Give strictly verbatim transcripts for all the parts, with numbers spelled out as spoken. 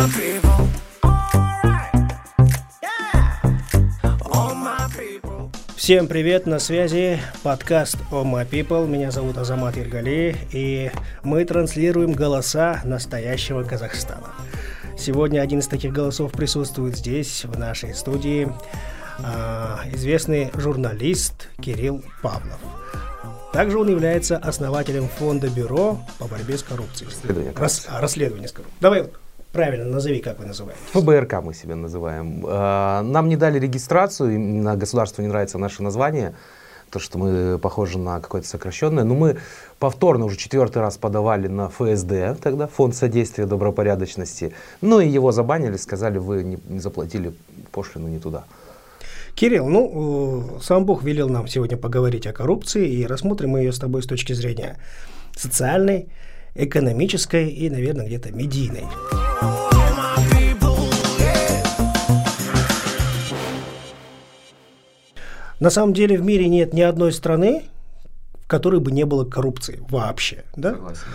Всем привет, на связи подкаст All My People. Меня зовут Азамат Иргали, и мы транслируем голоса настоящего Казахстана. Сегодня один из таких голосов присутствует здесь, в нашей студии, известный журналист Кирилл Павлов. Также он является основателем фонда Бюро по борьбе с коррупцией. Расследование. Рас, расследование с коррупцией. Давай правильно назови, как вы называете. ФБРК мы себя называем. Нам не дали регистрацию, на государству не нравится наше название, то, что мы похожи на какое-то сокращенное. Но мы повторно уже четвертый раз подавали на ФСД, тогда Фонд содействия добропорядочности. Ну и его забанили, сказали, вы не, не заплатили пошлину не туда. Кирилл, ну, сам Бог велел нам сегодня поговорить о коррупции, и рассмотрим мы ее с тобой с точки зрения социальной, экономической и, наверное, где-то медийной. На самом деле в мире нет ни одной страны, в которой бы не было коррупции вообще. Да?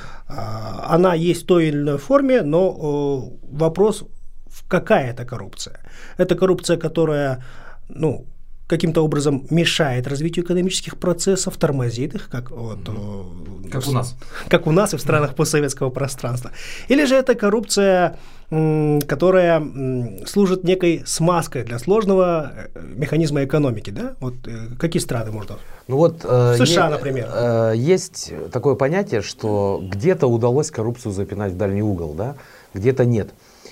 Она есть в той или иной форме, но вопрос, какая это коррупция? Это коррупция, которая, ну, каким-то образом мешает развитию экономических процессов, тормозит их, как, вот, как у нас. Как у нас и в странах постсоветского пространства. Или же это коррупция, которая служит некой смазкой для сложного механизма экономики. Да? Вот, какие страны можно? Ну вот, э, США, е- например. Э, есть такое понятие, что где-то удалось коррупцию запинать в дальний угол, да? Где-то нет.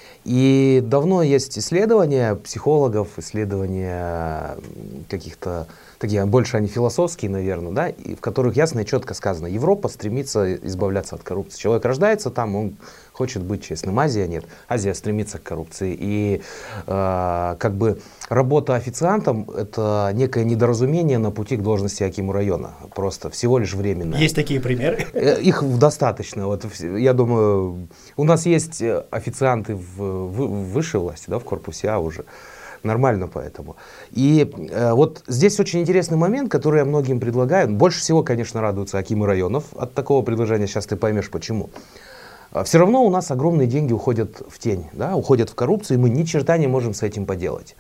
И давно есть исследования психологов, исследования каких-то, такие, больше они философские, наверное, да, и в которых ясно и четко сказано, Европа стремится избавляться от коррупции. Человек рождается там, он хочет быть честным. Азия нет. Азия стремится к коррупции. И э, как бы работа официантом — это некое недоразумение на пути к должности акиму района. Просто всего лишь временно. Есть такие примеры? Их достаточно. Вот, я думаю, у нас есть официанты в, в, в высшей власти, да, в корпусе А уже. Нормально поэтому. И э, вот здесь очень интересный момент, который я многим предлагаю. Больше всего, конечно, радуются акимы районов от такого предложения. Сейчас ты поймешь, почему. Все равно у нас огромные деньги уходят в тень, да, уходят в коррупцию, и мы ни черта не можем с этим поделать.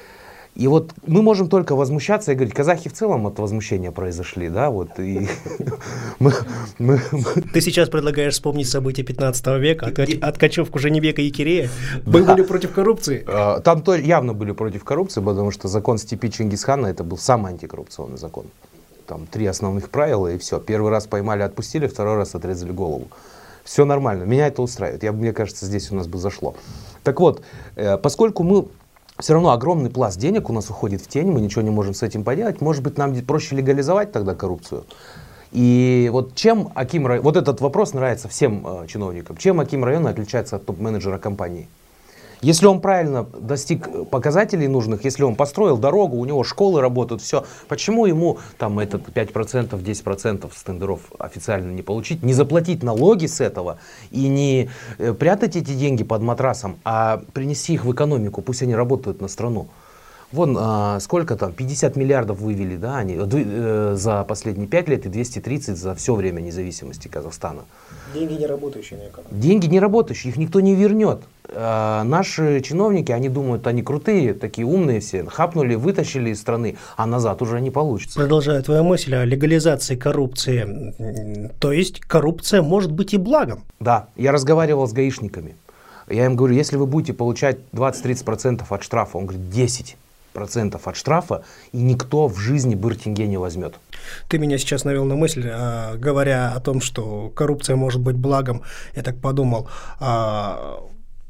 И вот мы можем только возмущаться и говорить, казахи в целом от возмущения произошли, да, вот, и мы, мы, мы... Ты сейчас предлагаешь вспомнить события пятнадцатого века, откачевку Женебека и Кирея. Мы были против коррупции. Там то явно были против коррупции, потому что закон степи Чингисхана, это был самый антикоррупционный закон. Там три основных правила, и все. Первый раз поймали, отпустили, второй раз отрезали голову. Все нормально, меня это устраивает. Я, мне кажется, здесь у нас бы зашло. Так вот, э, поскольку мы все равно огромный пласт денег у нас уходит в тень, мы ничего не можем с этим поделать, может быть, нам проще легализовать тогда коррупцию? И вот чем аким района, вот этот вопрос нравится всем э, чиновникам, чем аким района отличается от топ-менеджера компании? Если он правильно достиг показателей нужных, если он построил дорогу, у него школы работают, все, почему ему там этот пять процентов, десять процентов с тендеров официально не получить, не заплатить налоги с этого и не прятать эти деньги под матрасом, а принести их в экономику, пусть они работают на страну. Вон а, сколько там, пятьдесят миллиардов вывели, да, они э, за последние пять лет и двести тридцать за все время независимости Казахстана. Деньги не работающие на экономику. Деньги не работающие, их никто не вернет. А, наши чиновники, они думают, они крутые, такие умные все, хапнули, вытащили из страны, а назад уже не получится. Продолжая твою мысль о легализации коррупции, то есть коррупция может быть и благом. Да, я разговаривал с гаишниками. Я им говорю, если вы будете получать двадцать-тридцать процентов от штрафа, он говорит, десять процентов от штрафа, и никто в жизни быр-тенге не возьмет. Ты меня сейчас навел на мысль, а, говоря о том, что коррупция может быть благом, я так подумал, а,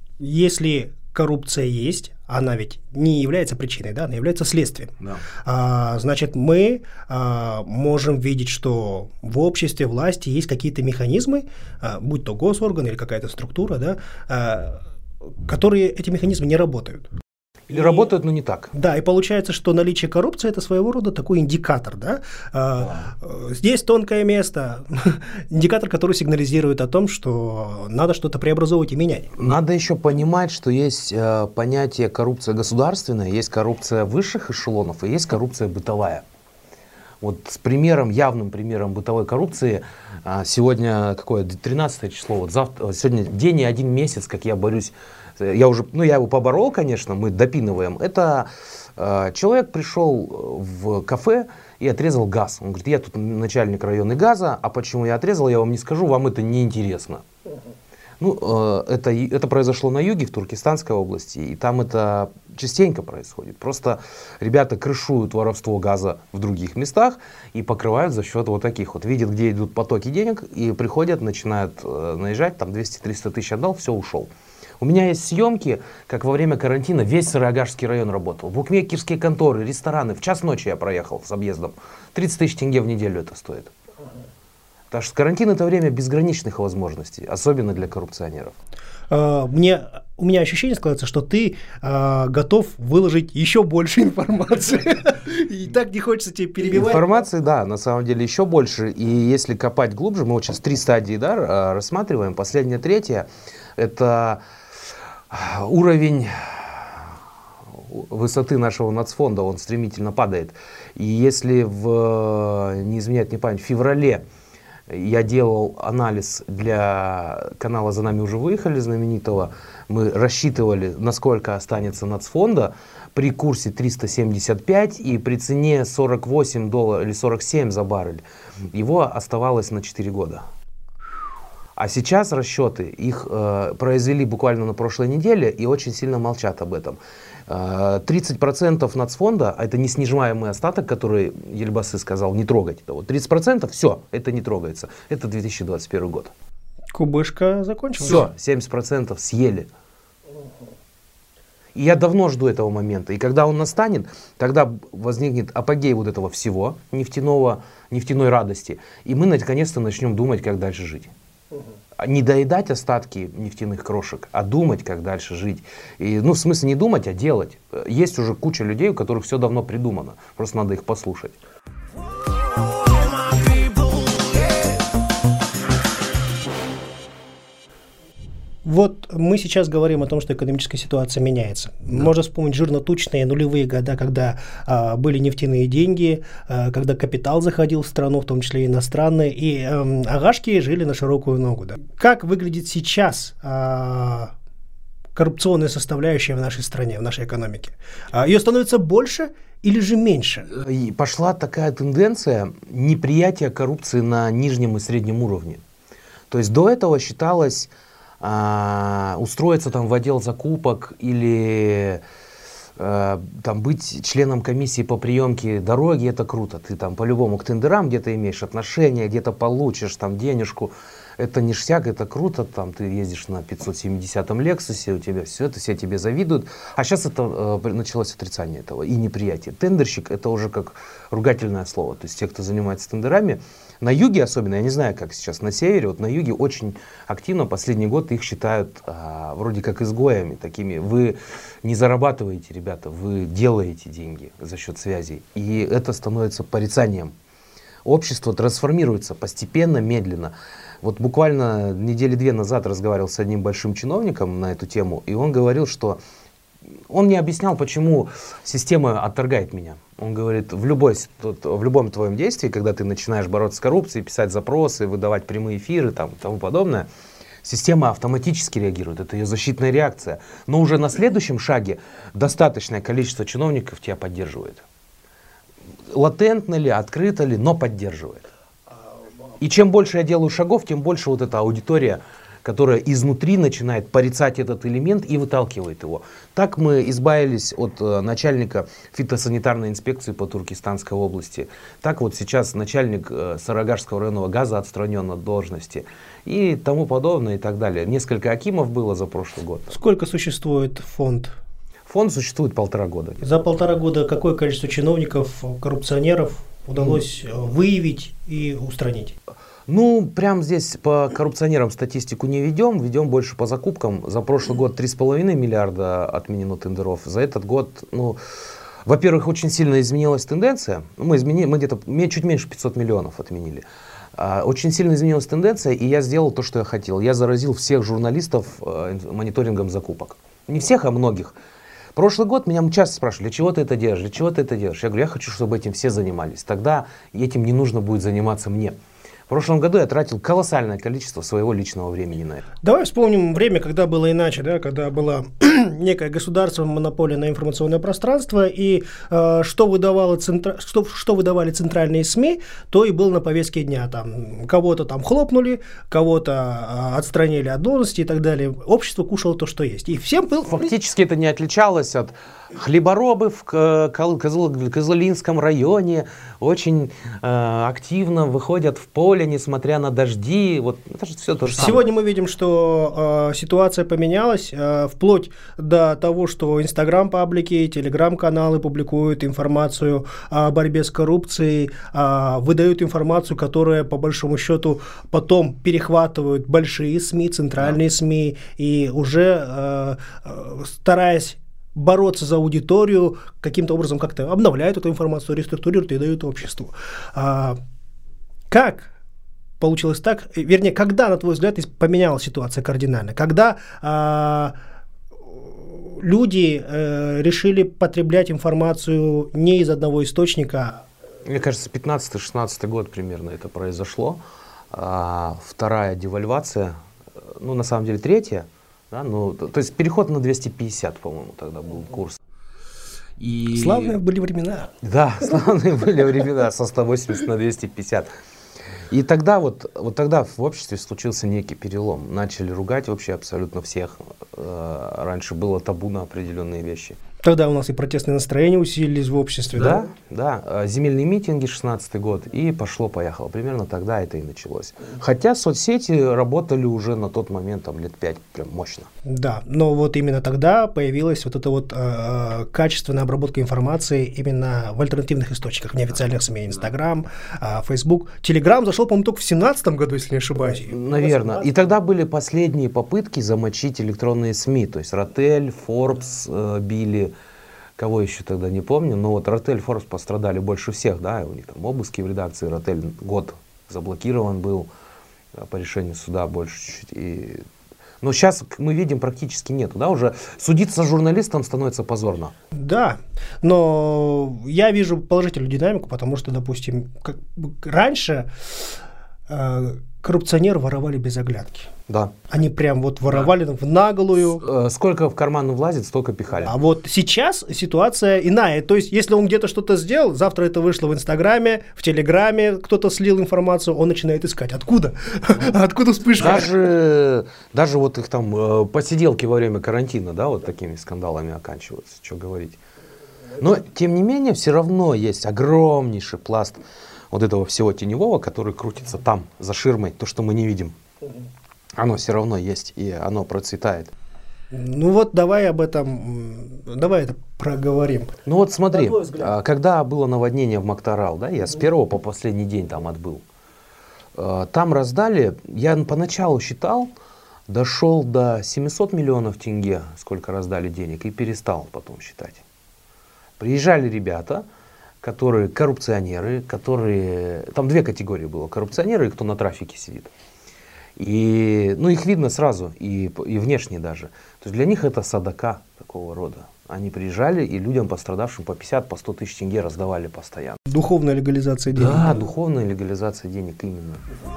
если коррупция есть, она ведь не является причиной, да, она является следствием. Да. А, значит, мы а, можем видеть, что в обществе власти есть какие-то механизмы, а, будь то госорган или какая-то структура, да, а, которые эти механизмы не работают. Или и, работают, но не так. Да, и получается, что наличие коррупции – это своего рода такой индикатор. Да? А, здесь тонкое место, индикатор, который сигнализирует о том, что надо что-то преобразовывать и менять. Надо еще понимать, что есть э, понятие коррупция государственная, есть коррупция высших эшелонов и есть коррупция бытовая. Вот с примером, явным примером бытовой коррупции, сегодня какое, тринадцатое число, вот завтра, сегодня день и один месяц, как я борюсь, я уже, ну я его поборол, конечно, мы допинываем. Это э, человек пришел в кафе и отрезал газ. Он говорит, я тут начальник района газа, а почему я отрезал, я вам не скажу, вам это не интересно. Ну, э, это, это произошло на юге, в Туркестанской области, и там это частенько происходит. Просто ребята крышуют воровство газа в других местах и покрывают за счет вот таких вот. Видят, где идут потоки денег, и приходят, начинают э, наезжать, там двести-триста тысяч отдал, все, ушел. У меня есть съемки, как во время карантина весь Сарыагашский район работал. Букмекерские конторы, рестораны. В час ночи я проехал с объездом. тридцать тысяч тенге в неделю это стоит. Потому что карантин — это время безграничных возможностей, особенно для коррупционеров. Мне, у меня ощущение складывается, что ты э, готов выложить еще больше информации. И так не хочется тебе перебивать. Информации, да, на самом деле еще больше. И если копать глубже, мы вот сейчас три стадии, да, рассматриваем. Последняя, третья — это уровень высоты нашего нацфонда, он стремительно падает. И если в, не изменяет мне память, в феврале я делал анализ для канала «За нами уже выехали» знаменитого, мы рассчитывали, насколько останется нацфонда при курсе триста семьдесят пять и при цене сорок восемь долларов или сорок семь за баррель. Его оставалось на четыре года. А сейчас расчеты, их э, произвели буквально на прошлой неделе и очень сильно молчат об этом. Э, тридцать процентов нацфонда, это не снижаемый остаток, который Ельбасы сказал не трогать. Это вот тридцать процентов, все, это не трогается. Это две тысячи двадцать первый год. Кубышка закончилась. Все, семьдесят процентов съели. И я давно жду этого момента. И когда он настанет, тогда возникнет апогей вот этого всего, нефтяного, нефтяной радости. И мы наконец-то начнем думать, как дальше жить. Не доедать остатки нефтяных крошек, а думать, как дальше жить. И, ну, в смысле не думать, а делать. Есть уже куча людей, у которых все давно придумано. Просто надо их послушать. Вот мы сейчас говорим о том, что экономическая ситуация меняется. Да. Можно вспомнить жирно-тучные нулевые года, когда а, были нефтяные деньги, а, когда капитал заходил в страну, в том числе иностранный, и а, агашки жили на широкую ногу. Да. Как выглядит сейчас а, коррупционная составляющая в нашей стране, в нашей экономике? А, ее становится больше или же меньше? И пошла такая тенденция неприятия коррупции на нижнем и среднем уровне. То есть до этого считалось... А, устроиться там в отдел закупок или а, там быть членом комиссии по приемке дороги, это круто. Ты там по-любому к тендерам где-то имеешь отношение, где-то получишь там денежку. Это ништяк, это круто. Там ты ездишь на пятьсот семидесятом Лексусе, у тебя все это, все тебе завидуют. А сейчас это э, началось отрицание этого и неприятие. Тендерщик — это уже как ругательное слово. То есть те, кто занимается тендерами, на юге особенно, я не знаю, как сейчас на севере, вот на юге очень активно последний год их считают а, вроде как изгоями такими. Вы не зарабатываете, ребята, вы делаете деньги за счет связей. И это становится порицанием. Общество трансформируется постепенно, медленно. Вот буквально недели две назад разговаривал с одним большим чиновником на эту тему, и он говорил, что он не объяснял, почему система отторгает меня. Он говорит, в, любой, в любом твоем действии, когда ты начинаешь бороться с коррупцией, писать запросы, выдавать прямые эфиры там, и тому подобное, система автоматически реагирует, это ее защитная реакция. Но уже на следующем шаге достаточное количество чиновников тебя поддерживает. Латентно ли, открыто ли, но поддерживает. И чем больше я делаю шагов, тем больше вот эта аудитория, которая изнутри начинает порицать этот элемент и выталкивает его. Так мы избавились от э, начальника фитосанитарной инспекции по Туркестанской области. Так вот сейчас начальник э, Сарыагашского районного газа отстранен от должности. И тому подобное и так далее. Несколько акимов было за прошлый год. Сколько существует фонд? Фонд существует полтора года. За полтора года какое количество чиновников, коррупционеров удалось mm. выявить и устранить? Ну, прям здесь по коррупционерам статистику не ведем, ведем больше по закупкам. За прошлый год три с половиной миллиарда отменено тендеров. За этот год, ну, во-первых, очень сильно изменилась тенденция. Мы, измени, мы где-то чуть меньше пятьсот миллионов отменили. А, очень сильно изменилась тенденция, и я сделал то, что я хотел. Я заразил всех журналистов э, мониторингом закупок. Не всех, а многих. Прошлый год меня часто спрашивали, для чего ты это делаешь, для чего ты это делаешь? Я говорю, я хочу, чтобы этим все занимались. Тогда этим не нужно будет заниматься мне. В прошлом году я тратил колоссальное количество своего личного времени на это. Давай вспомним время, когда было иначе, да, когда была некая государственная монополия на информационное пространство, и э, что, выдавало центра... что, что выдавали центральные СМИ, то и было на повестке дня. Там, кого-то там хлопнули, кого-то э, отстранили от должности и так далее. Общество кушало то, что есть. И всем был... Фактически это не отличалось от хлеборобы в Козлинском районе, очень э, активно выходят в поле, несмотря на дожди. Вот это же все то же самое. Сегодня мы видим, что э, ситуация поменялась, э, вплоть до того, что Инстаграм-паблики, Телеграм-каналы публикуют информацию о борьбе с коррупцией, э, выдают информацию, которая, по большому счету, потом перехватывают большие СМИ, центральные СМИ, и уже э, э, стараясь бороться за аудиторию, каким-то образом как-то обновляют эту информацию, реструктурируют и дают обществу. А, как получилось так, вернее, когда, на твой взгляд, поменялась ситуация кардинально? Когда а, люди а, решили потреблять информацию не из одного источника? Мне кажется, пятнадцатый-шестнадцатый год примерно это произошло. А, вторая девальвация, ну, на самом деле, третья. Да, ну, то, то есть переход на двести пятьдесят, по-моему, тогда был курс. И... Славные были времена. Да, славные были времена со ста восьмидесяти на двести пятьдесят. И тогда вот, вот тогда в обществе случился некий перелом. Начали ругать вообще абсолютно всех. Раньше было табу на определенные вещи. Тогда у нас и протестные настроения усилились в обществе, да? Да, да. Земельные митинги, шестнадцатый год, и пошло-поехало. Примерно тогда это и началось. Хотя соцсети работали уже на тот момент, там, лет пять, прям мощно. Да, но вот именно тогда появилась вот эта вот э, качественная обработка информации именно в альтернативных источниках, в неофициальных СМИ, Инстаграм, э, Фейсбук. Телеграм зашел, по-моему, только в семнадцатом году, если не ошибаюсь. Наверное. И тогда были последние попытки замочить электронные СМИ, то есть Ротель, Forbes э, били. Кого еще тогда не помню, но вот Ротель, Forbes пострадали больше всех, да, у них там обыски в редакции, Ротель год заблокирован был по решению суда больше чуть-чуть. И... Но сейчас мы видим практически нету, да, уже судиться с журналистом становится позорно. Да, но я вижу положительную динамику, потому что, допустим, как раньше э, коррупционеры воровали без оглядки. Да. Они прям вот воровали да. в наглую. Сколько в карман влазит, столько пихали. А вот сейчас ситуация иная. То есть, если он где-то что-то сделал, завтра это вышло в Инстаграме, в Телеграме, кто-то слил информацию, он начинает искать. Откуда? Откуда вспышка? Даже, даже вот их там посиделки во время карантина, да, вот такими скандалами оканчиваются, что говорить. Но, тем не менее, все равно есть огромнейший пласт вот этого всего теневого, который крутится там, за ширмой, то, что мы не видим. Оно все равно есть, и оно процветает. Ну вот давай об этом, давай это проговорим. Ну вот смотри, когда было наводнение в Мактарал, да, я с первого по последний день там отбыл. Там раздали, я поначалу считал, дошел до семисот миллионов тенге, сколько раздали денег, и перестал потом считать. Приезжали ребята, которые коррупционеры, которые, там две категории было, коррупционеры и кто на трафике сидит. И, ну, их видно сразу, и, и внешне даже. То есть для них это садака такого рода. Они приезжали и людям, пострадавшим, по пятьдесят, по сто тысяч тенге раздавали постоянно. Духовная легализация денег. Да, духовная легализация денег именно.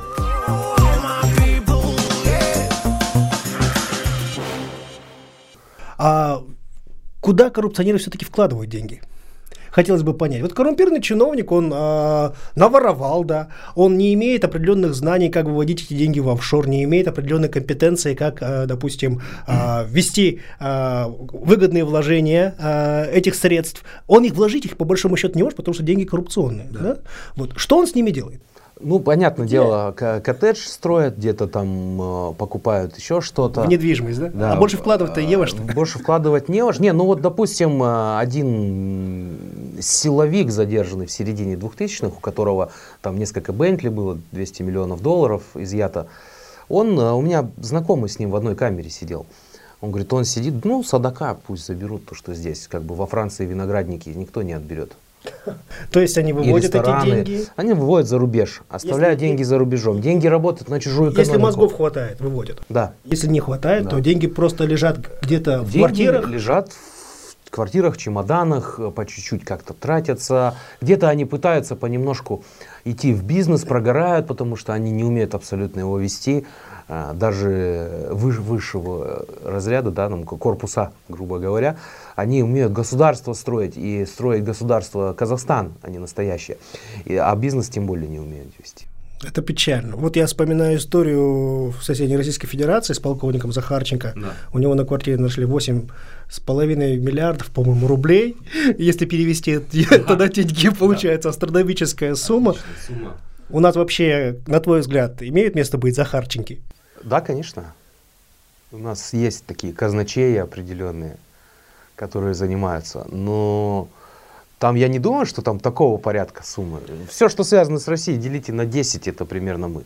А куда коррупционеры все-таки вкладывают деньги? Хотелось бы понять. Вот коррумпированный чиновник, он э, наворовал, да, он не имеет определенных знаний, как выводить эти деньги в офшор, не имеет определенной компетенции, как, э, допустим, э, ввести э, выгодные вложения э, этих средств. Он их вложить их по большому счету не может, потому что деньги коррупционные. Да. Да? Вот. Что он с ними делает? Ну, понятное Где? дело, коттедж строят, где-то там э, покупают еще что-то. В недвижимость, да? да? А больше вкладывать-то не во что? Больше вкладывать не во что. Не, ну вот, допустим, один силовик, задержанный в середине двухтысячных, у которого там несколько Бентли было, двести миллионов долларов изъято, он, у меня знакомый с ним в одной камере сидел. Он говорит, он сидит, ну, садака, пусть заберут то, что здесь. Как бы во Франции виноградники никто не отберет. То есть они выводят эти деньги? Они выводят за рубеж, оставляют если, деньги за рубежом. Деньги работают на чужую экономику. Если мозгов хватает, выводят. Да. Если не хватает, да. то деньги просто лежат где-то в деньги квартирах. Лежат в квартирах, чемоданах, по чуть-чуть как-то тратятся. Где-то они пытаются понемножку идти в бизнес, прогорают, потому что они не умеют абсолютно его вести. Даже выше, высшего разряда, да, там, корпуса, грубо говоря, они умеют государство строить, и строить государство Казахстан, а не настоящее. И, а бизнес тем более не умеют вести. Это печально. Вот я вспоминаю историю в соседней Российской Федерации с полковником Захарченко. Да. У него на квартире нашли восемь с половиной миллиардов, по-моему, рублей. Если перевести это на деньги, получается астрономическая сумма. сумма. У нас вообще, на твой взгляд, имеют место быть Захарченки? Да, конечно. У нас есть такие казначеи определенные, которые занимаются. Но там я не думаю, что там такого порядка суммы. Все, что связано с Россией, делите на десять, это примерно мы.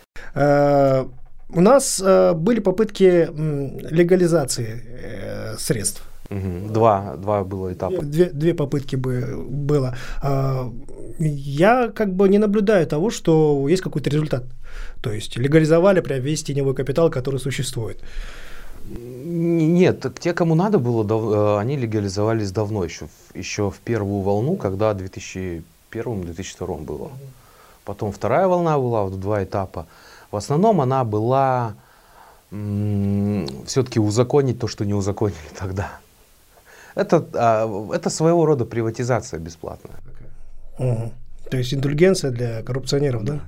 У нас были попытки легализации средств. Угу. Два, два было этапа. Две, две попытки бы, было. Я как бы не наблюдаю того, что есть какой-то результат. То есть легализовали прям весь теневой капитал, который существует. Нет, те, кому надо было, они легализовались давно, еще, еще в первую волну, когда в две тысячи первом — две тысячи втором было. Потом вторая волна была, вот два этапа. В основном она была все-таки узаконить то, что не узаконили тогда. Это, это своего рода приватизация бесплатная. Угу. То есть индульгенция для коррупционеров, да?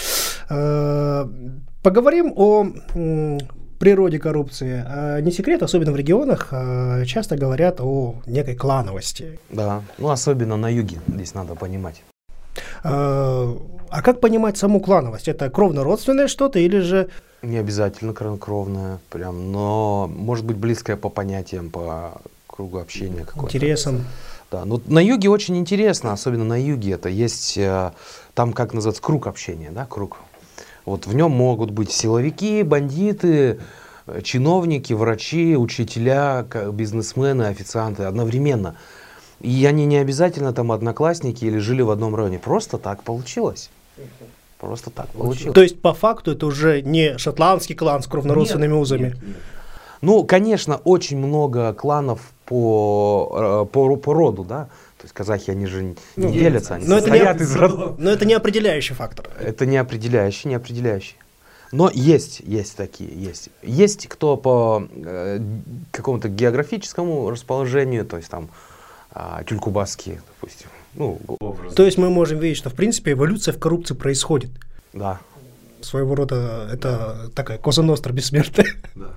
Поговорим о природе коррупции. Не секрет, особенно в регионах, часто говорят о некой клановости. Да, ну особенно на юге, здесь надо понимать. А как понимать саму клановость? Это кровно-родственное что-то или же... Не обязательно кровное, прям, но может быть близкое по понятиям, по кругу общения какого-то. Интересам. Да, но на юге очень интересно, особенно на юге, это есть, там как называется, круг общения, да, круг. Вот в нем могут быть силовики, бандиты, чиновники, врачи, учителя, бизнесмены, официанты одновременно. И они не обязательно там одноклассники или жили в одном районе, просто так получилось. Просто так получилось. То есть по факту это уже не шотландский клан с кровнородственными нет, узами? Нет, нет. Ну, конечно, очень много кланов по, по, по роду, да. То есть казахи, они же не ну, делятся, они состоят из родов. Но это не определяющий фактор. Это не определяющий, не определяющий. Но есть, есть такие, есть. Есть кто по э, какому-то географическому расположению, то есть там э, тюлькубасские, допустим. Ну, образно. То есть мы можем видеть, что в принципе эволюция в коррупции происходит. Да. Своего рода это да. такая Коза Ностра бессмертная. Да.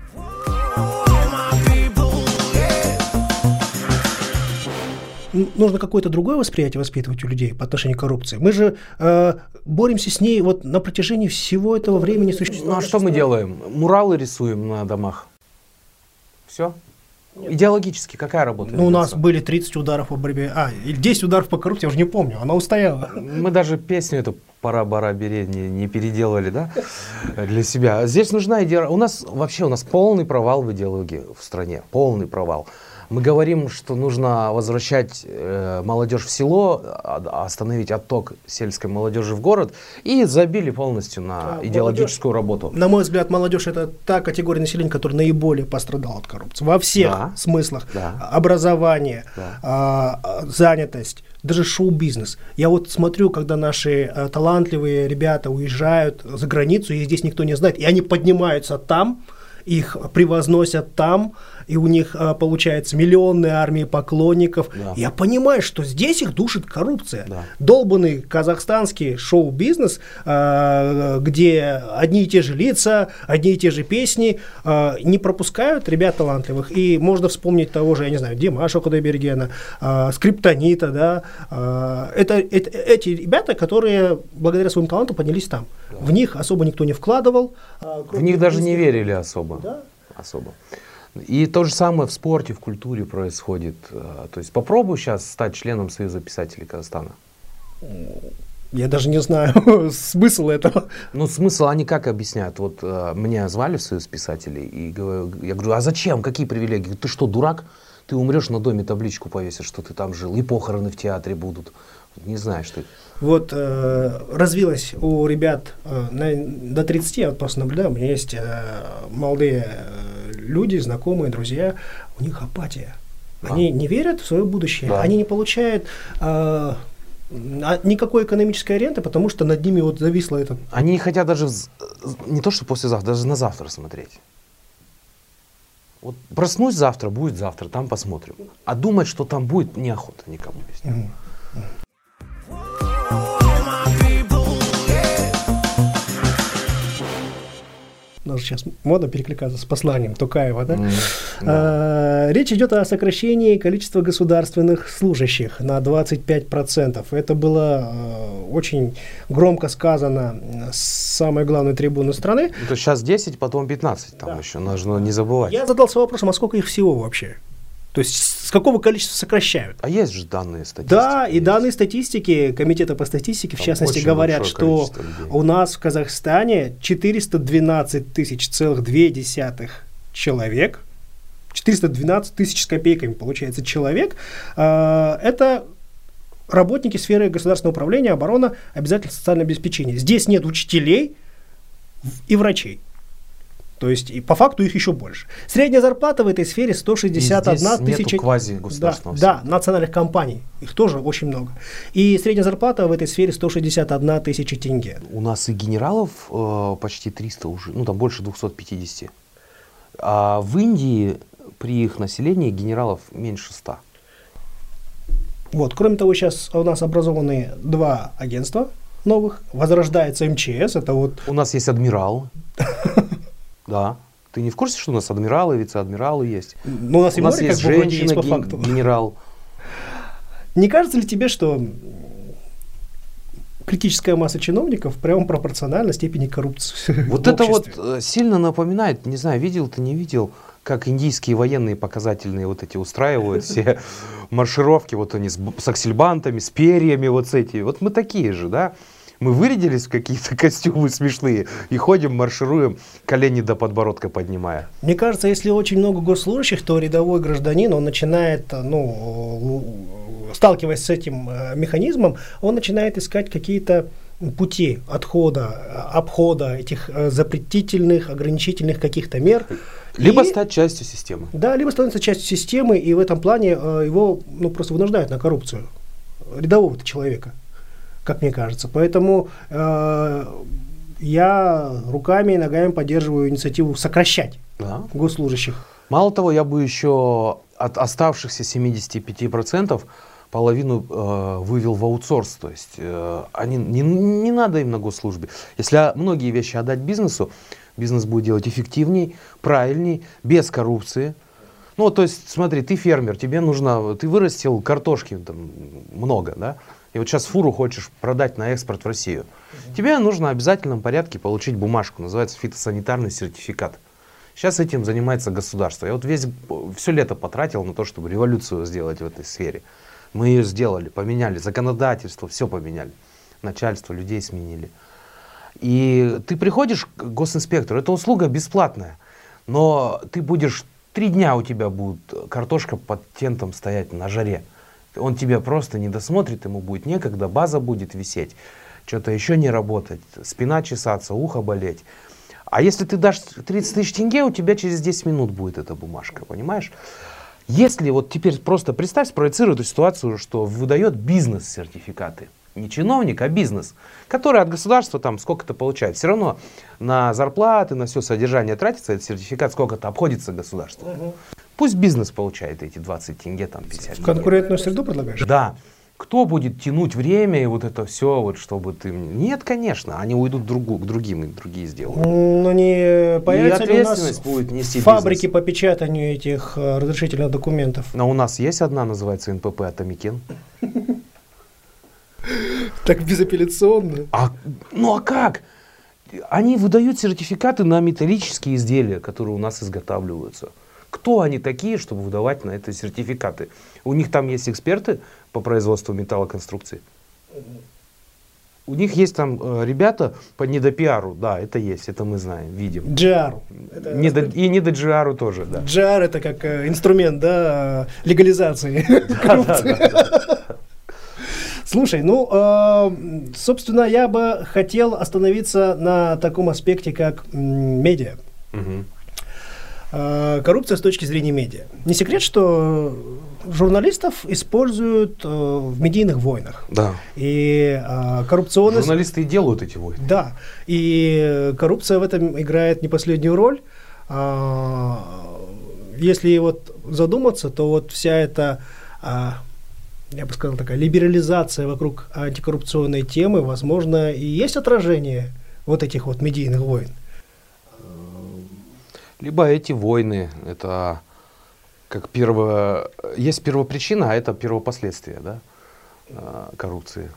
Нужно какое-то другое восприятие воспитывать у людей по отношению к коррупции. Мы же э, боремся с ней вот на протяжении всего этого времени существования. Ну а что мы делаем? Муралы рисуем на домах. Все? Нет. Идеологически какая работа? Ну, у нас были тридцать ударов по борьбе. А, или десять ударов по коррупции, я уже не помню. Она устояла. Мы даже песню эту «Пора-бара бери» не, не переделали, да, для себя. Здесь нужна идея. У нас вообще у нас полный провал в идеологии в стране. Полный провал. Мы говорим, что нужно возвращать э, молодежь в село, а, остановить отток сельской молодежи в город, и забили полностью на а, идеологическую молодежь, работу. На мой взгляд, молодежь — это та категория населения, которая наиболее пострадала от коррупции. Во всех да, смыслах. Да. Образование, да. а, занятость, даже шоу-бизнес. Я вот смотрю, когда наши а, талантливые ребята уезжают за границу, их здесь никто не знает, и они поднимаются там, их превозносят там, и у них а, получается миллионные армии поклонников. Да. Я понимаю, что здесь их душит коррупция. Да. Долбанный казахстанский шоу-бизнес, а, где одни и те же лица, одни и те же песни, а, не пропускают ребят талантливых. И можно вспомнить того же, я не знаю, Димаша Кудайбергена, а, Скриптонита, да. А, это, это эти ребята, которые благодаря своему таланту поднялись там. Да. В них особо никто не вкладывал. А, в них даже не верили особо. Да? Особо. И то же самое в спорте, в культуре происходит. То есть попробуй сейчас стать членом Союза писателей Казахстана. Я даже не знаю смысл этого. Ну, смысл они как объясняют? Вот меня звали в Союз писателей, и я говорю, а зачем? Какие привилегии? Ты что, дурак? Ты умрешь, на доме табличку повесишь, что ты там жил, и похороны в театре будут. Не знаю, что это. Вот э, развилось у ребят э, на, до тридцати, я вот просто наблюдаю, у меня есть э, молодые э, люди, знакомые, друзья, у них апатия. Они не верят в свое будущее, Да. они не получают э, никакой экономической ренты, потому что над ними вот зависло это. Они не хотят даже, вз- не то что послезавтра, даже на завтра смотреть. Вот проснусь завтра, будет завтра, там посмотрим. А думать, что там будет, неохота никому. Мгм. У нас сейчас модно перекликаться с посланием Токаева, да? М, А, Речь идет о сокращении количества государственных служащих на двадцать пять процентов. Это было э, очень громко сказано с самой главной трибуны страны. Ну, то сейчас десять, потом пятнадцать там Да. еще, нужно не забывать. Я задался вопросом, а сколько их всего вообще? То есть с какого количества сокращают? А есть же данные статистики? Да, и есть. данные статистики Комитета по статистике, в Там частности, очень говорят, большое что количество людей. у нас в Казахстане четыреста двенадцать тысяч целых две десятых человек, четыреста двенадцать тысяч с копейками, получается, человек, э, это работники сферы государственного управления, оборона, обязательно социальное обеспечение. Здесь нет учителей и врачей. То есть, и по факту их еще больше. Средняя зарплата в этой сфере сто шестьдесят одна И здесь тысяча. нету квази-государственного Да, да, сектора. национальных компаний. Их тоже очень много. И средняя зарплата в этой сфере сто шестьдесят одна тысяча тенге. У нас и генералов э, почти триста уже, ну там больше двухсот пятидесяти. А в Индии при их населении генералов меньше ста. Вот. Кроме того, сейчас у нас образованы два агентства новых. Возрождается эм че эс. Это вот У нас есть адмирал. Да. Ты не в курсе, что у нас адмиралы, вице-адмиралы есть? ну, у нас У и нас море есть как бы вроде есть женщина, по ген- факту. генерал. Не кажется ли тебе, что критическая масса чиновников прямо пропорциональна степени коррупции? Вот в это вот обществе? э, сильно напоминает, не знаю, видел ты, не видел, как индийские военные показательные вот эти устраивают все маршировки, вот они с, б- с аксельбантами, с перьями вот с эти. Вот мы такие же, да? Мы вырядились в какие-то костюмы смешные и ходим, маршируем, колени до подбородка поднимая. Мне кажется, если очень много госслужащих, то рядовой гражданин, он начинает, ну, сталкиваясь с этим э, механизмом, он начинает искать какие-то пути отхода, обхода этих э, запретительных, ограничительных каких-то мер. Либо И- стать частью системы. Да, либо становится частью системы, и в этом плане э, его ну, просто вынуждают на коррупцию рядового человека, как мне кажется. Поэтому э, я руками и ногами поддерживаю инициативу сокращать Да. госслужащих. Мало того, я бы еще от оставшихся семидесяти пяти процентов половину э, вывел в аутсорс. То есть э, они, не, не надо им на госслужбе. Если многие вещи отдать бизнесу, бизнес будет делать эффективней, правильней, без коррупции. Ну, то есть, смотри, ты фермер, тебе нужно, ты вырастил картошки там, много, да? И вот сейчас фуру хочешь продать на экспорт в Россию. Тебе нужно в обязательном порядке получить бумажку, называется фитосанитарный сертификат. Сейчас этим занимается государство. Я вот весь, все лето потратил на то, чтобы революцию сделать в этой сфере. Мы ее сделали, поменяли законодательство, все поменяли. Начальство, людей сменили. И ты приходишь к госинспектору, это услуга бесплатная, но ты будешь, три дня у тебя будет картошка под тентом стоять на жаре. Он тебя просто не досмотрит, ему будет некогда, база будет висеть, что-то еще не работать, спина чесаться, ухо болеть. А если ты дашь тридцать тысяч тенге, у тебя через десять минут будет эта бумажка, понимаешь? Если вот теперь просто представь, спроецируй эту ситуацию, что выдает бизнес сертификаты. Не чиновник, а бизнес, который от государства там сколько-то получает. Все равно на зарплаты, на все содержание тратится, этот сертификат сколько-то обходится государству. Угу. Пусть бизнес получает эти двадцать тенге, там пятьдесят тенге. Конкурентную среду предлагаешь? Да. Кто будет тянуть время и вот это все, вот, чтобы ты... Нет, конечно, они уйдут другу, к другим, и другие сделают. Ну, не появится И ли у нас ответственность будет нести фабрики бизнес. по печатанию этих э, разрешительных документов? Но у нас есть одна, называется эн пэ пэ Атамикен. Так безапелляционно. А, ну а как? Они выдают сертификаты на металлические изделия, которые у нас изготавливаются. Кто они такие, чтобы выдавать на это сертификаты? У них там есть эксперты по производству металлоконструкций. У них есть там э, ребята по недопиару, да, это есть, это мы знаем, видим. джи ар. Это- Не до- и не до джи ар тоже, да. джи ар это как э, инструмент, да, легализации Да, коррупции. да, да. Слушай, ну, э, собственно, я бы хотел остановиться на таком аспекте, как м, медиа. Мгм. э, коррупция с точки зрения медиа. Не секрет, что журналистов используют э, в медийных войнах. Да. И э, коррупционность... Журналисты и делают эти войны. Да. И коррупция в этом играет не последнюю роль. А, если вот задуматься, то вот вся эта, а, я бы сказал, такая либерализация вокруг антикоррупционной темы, возможно, и есть отражение вот этих вот медийных войн. Либо эти войны, это как первое, есть первопричина, а это первопоследствие, да, коррупции.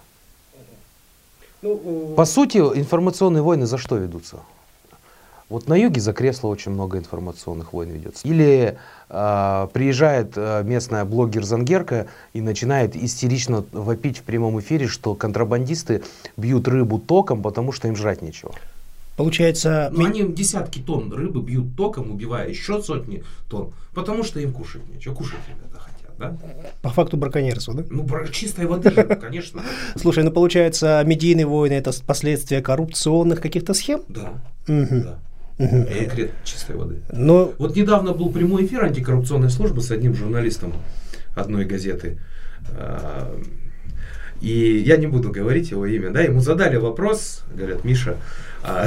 Ну, по сути, информационные войны за что ведутся? Вот на юге за кресло очень много информационных войн ведется. Или э, приезжает э, местная блогер-зангерка и начинает истерично вопить в прямом эфире, что контрабандисты бьют рыбу током, потому что им жрать нечего. Получается... Ну, они десятки тонн рыбы бьют током, убивая еще сотни тонн, потому что им кушать нечего. Кушать ребята хотят, да? По факту браконьерства, да? Ну, чистой воды же, конечно. Слушай, ну получается, медийные войны — это последствия коррупционных каких-то схем? Да, угу. да. Угу. Конкретно чистой воды. Но... Вот недавно был прямой эфир антикоррупционной службы с одним журналистом одной газеты. И я не буду говорить его имя, да, ему задали вопрос, говорят: Миша, а,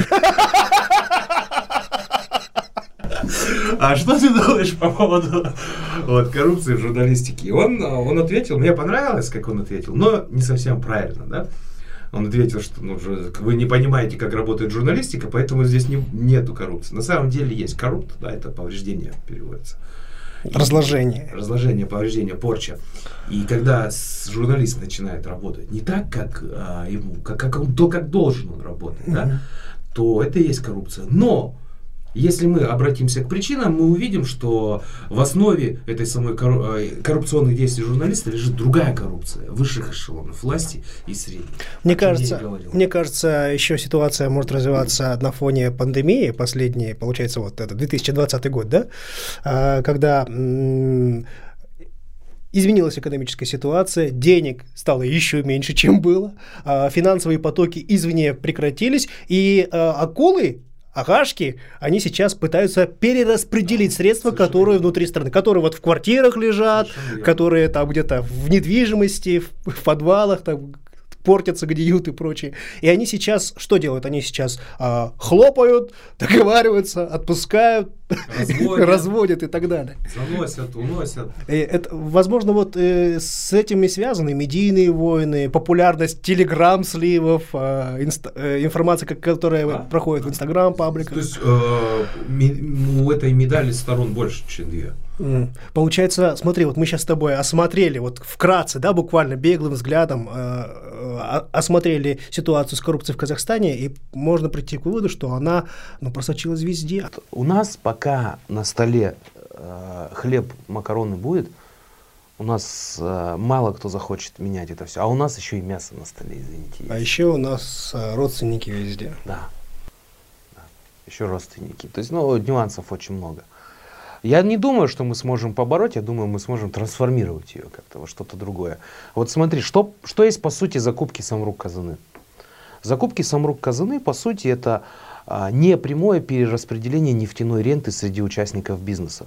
а что ты думаешь по поводу вот, коррупции в журналистике? И он, он ответил, мне понравилось, как он ответил, но не совсем правильно, да. Он ответил, что ну, вы не понимаете, как работает журналистика, поэтому здесь не, нету коррупции. На самом деле есть коррупт, да, это повреждение переводится. Разложение. И, разложение, повреждение, порча. И когда журналист начинает работать не так, как а, ему, как, как он, то, как должен он работать, mm-hmm. да, то это и есть коррупция. Но если мы обратимся к причинам, мы увидим, что в основе этой самой коррупционных действий журналиста лежит другая коррупция высших эшелонов власти и средних. Мне кажется, мне кажется, еще ситуация может развиваться на фоне пандемии, последней, получается, вот это две тысячи двадцатый год, да, когда м- изменилась экономическая ситуация, денег стало еще меньше, чем было, финансовые потоки извне прекратились, и акулы, агашки, они сейчас пытаются перераспределить средства, совершенно которые верно. Внутри страны, которые вот в квартирах лежат, которые там где-то в недвижимости, в, в подвалах, там портятся, гниют и прочее. И они сейчас что делают? Они сейчас а, хлопают, договариваются, отпускают, разводят, разводят и так далее. Заносят, уносят. И это, возможно, вот э, с этим и связаны медийные войны, популярность телеграм-сливов, э, инста, э, информация, которая а? проходит в инстаграм-пабликах. То есть э, ми, у этой медали сторон больше, чем две. Mm. Получается, смотри, вот мы сейчас с тобой осмотрели, вот вкратце, да, буквально беглым взглядом э, э, осмотрели ситуацию с коррупцией в Казахстане, и можно прийти к выводу, что она ну, просочилась везде. У нас пока на столе э, хлеб, макароны будет, у нас э, мало кто захочет менять это все, а у нас еще и мясо на столе, извините. Есть. А еще у нас э, родственники везде. Да. да, еще родственники. То есть, ну, нюансов очень много. Я не думаю, что мы сможем побороть, я думаю, мы сможем трансформировать ее как-то во что-то другое. Вот смотри, что, что есть по сути закупки Самрук-Казыны? Закупки Самрук-Казыны, по сути, это а, не прямое перераспределение нефтяной ренты среди участников бизнеса.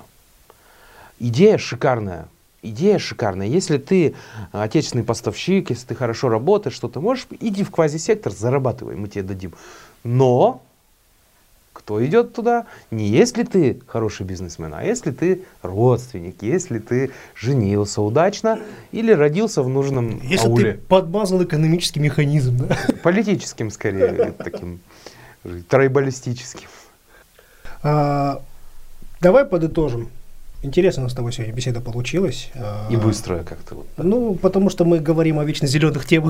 Идея шикарная. Идея шикарная. Если ты отечественный поставщик, если ты хорошо работаешь, что ты можешь, иди в квазисектор, зарабатывай, мы тебе дадим. Но... Кто идет туда? Не если ты хороший бизнесмен, а если ты родственник, если ты женился удачно или родился в нужном если ауле. Если ты подмазал экономический механизм, да? Политическим, скорее, таким тройбалистическим. А, давай подытожим. Интересно у нас с тобой сегодня беседа получилась. И быстрая как-то. Вот. Ну, потому что мы говорим о вечно зеленых темах.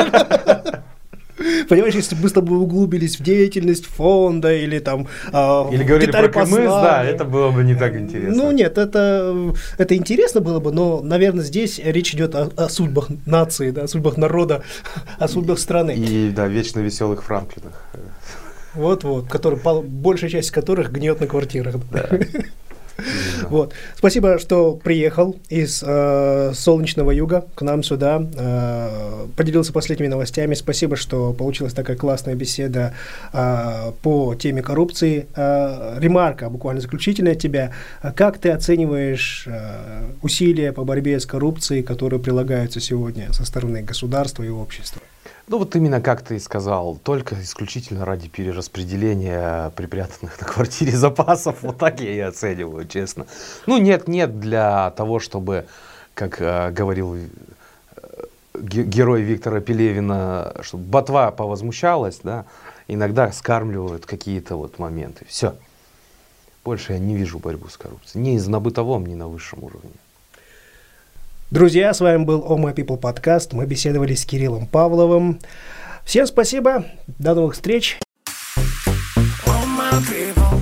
Понимаешь, если бы мы с тобой углубились в деятельность фонда или там э, или говорили про КМС, да, это было бы не так интересно. Ну нет, это, это интересно было бы, но, наверное, здесь речь идет о, о судьбах нации, да, о судьбах народа, о судьбах страны. И, да, вечно веселых Франклинах. Вот-вот, который, большая часть которых гниет на квартирах. Да. Вот. Спасибо, что приехал из э, солнечного юга к нам сюда, э, поделился последними новостями. Спасибо, что получилась такая классная беседа э, по теме коррупции. Э, ремарка, буквально заключительная от тебя. Как ты оцениваешь э, усилия по борьбе с коррупцией, которые прилагаются сегодня со стороны государства и общества? Ну вот именно как ты и сказал, только исключительно ради перераспределения припрятанных на квартире запасов, вот так я и оцениваю, честно. Ну нет, нет для того, чтобы, как э, говорил э, герой Виктора Пелевина, чтобы ботва повозмущалась, да, иногда скармливают какие-то вот моменты. Все. Больше я не вижу борьбу с коррупцией, ни на бытовом, ни на высшем уровне. Друзья, с вами был All My People подкаст. Мы беседовали с Кириллом Павловым. Всем спасибо. До новых встреч. All my people.